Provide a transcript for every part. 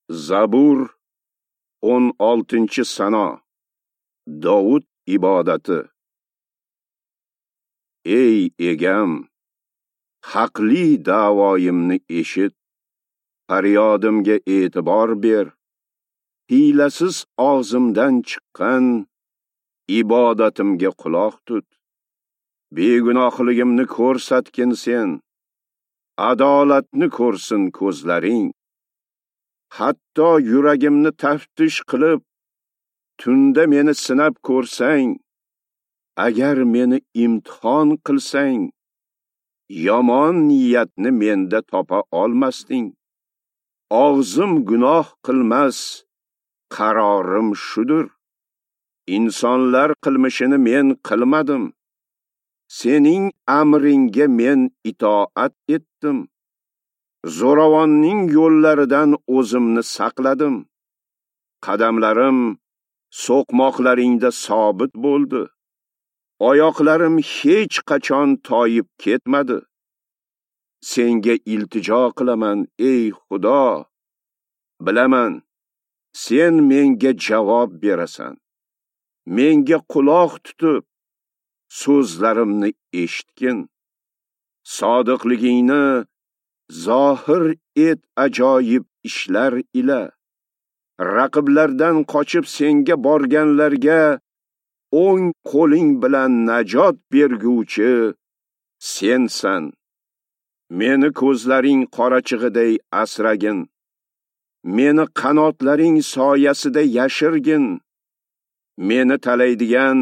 Zabur 16-sano. Davud ibodati. Ey egam, haqli da'voyimni eshit, faryodimga e'tibor ber. Hiylasiz og'zimdan chiqqan ibodatimga quloq tut. Begunohligimni ko'rsatgin sen, adolatni ko'rsin ko'zlaring. Hatto yuragimni taftish qilib, tunda meni sinab ko'rsang, agar meni imtihon qilsang, yomon niyatni menda topa olmasding. Og'zim gunoh qilmas, qarorim shudur. Insonlar qilmishini men qilmadim. Sening amringga men itoat etdim. Zo'ravonning yo'llaridan o'zimni saqladim. Qadamlarim so'qmoqlaringda sobit bo'ldi. Oyoqlarim hech qachon toyib ketmadi. Senga iltijo qilaman, ey Xudo. Bilaman, sen menga javob berasan. Menga quloq tutib, so'zlarimni eshitgin. Sodiqligingni zohir et ajoyib ishlar ila. Raqiblardan qochib senga borganlarga o'ng qo'ling bilan najot berguvchi sensan. Meni ko'zlaring qorachig'iday asragin. Meni qanotlaring soyasida yashirgin. Meni talaydigan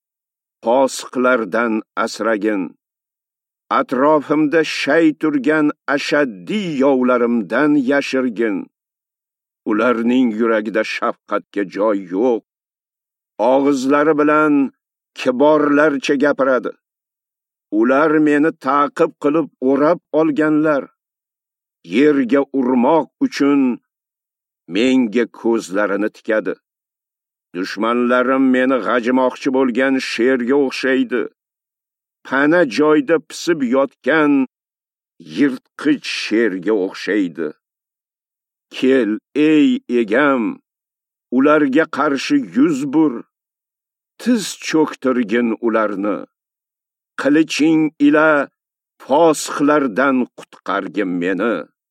fosiqlardan asragin. Atrofimda shay turgan ashaddiy yovlarimdan yashirgin. Ularning yuragida shafqatga joy yo'q. Og'izlari bilan kiborlarcha gapiradi. Ular meni ta'qib qilib o'rab olganlar. Yerga urmoq uchun menga ko'zlarini tikadi. Dushmanlarim meni g'ajimoqchi bo'lgan sherga o'xshaydi. Pana joyda pisib yotgan yirtqich sherga o'xshaydi. Kel, ey egam, ularga qarshi yuz bur. Tiz cho'ktirgin ularni. Qiliching ila fosiqlardan qutqargin meni.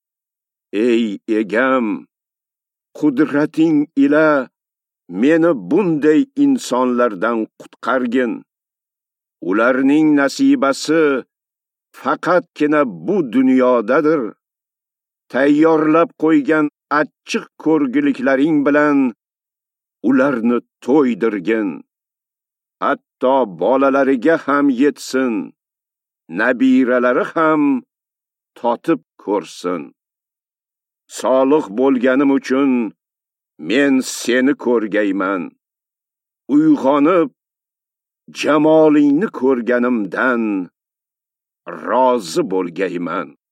Ey egam, qudrating ila meni bunday insonlardan qutqargin. Ularning nasibasi faqatgina bu dunyodadir. Tayyorlab qo'ygan achchiq ko'rgiliklaring bilan ularni to'ydirgin. Hatto bolalariga ham yetsin, nabiralari ham totib ko'rsin. Solih bo'lganim uchun men seni ko'rgayman. Uyg'onib jamolingni ko'rganimdan rozi bo'lgayman.